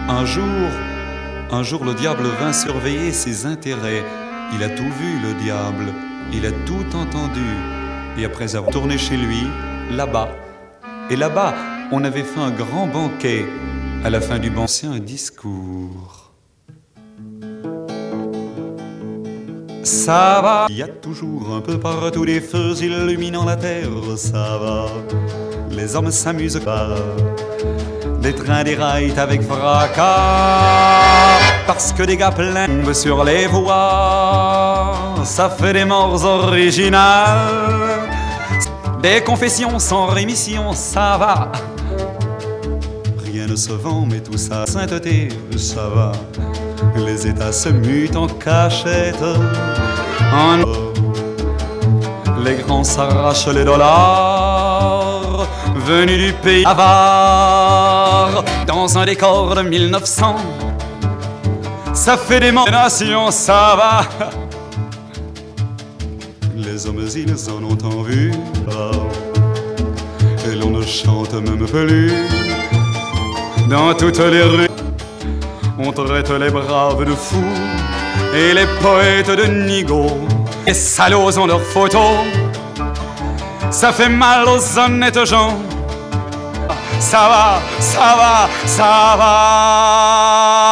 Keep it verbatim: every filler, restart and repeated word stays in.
Un jour, un jour le diable vint surveiller ses intérêts. Il a tout vu, le diable, il a tout entendu. Et après avoir tourné chez lui, là-bas, et là-bas, on avait fait un grand banquet. À la fin du banquet, un discours. Ça va, il y a toujours un peu partout des feux illuminant la terre. Ça va, les hommes s'amusent pas. Des trains déraillent avec fracas, parce que des gars tombent sur les voies. Ça fait des morts originales, des confessions sans rémission. Ça va, rien ne se vend, mais tout ça, sainteté, ça va. Les États se mutent en cachette, en... les grands s'arrachent les dollars venus du pays avare. Dans un décor de mille neuf cents, ça fait des nations, ça va. Les hommes, ils en ont tant vu, et l'on ne chante même plus dans toutes les rues. On traite les braves de fous et les poètes de nigauds. Les salauds ont leurs photos, ça fait mal aux honnêtes gens. Ça va, ça va, ça va.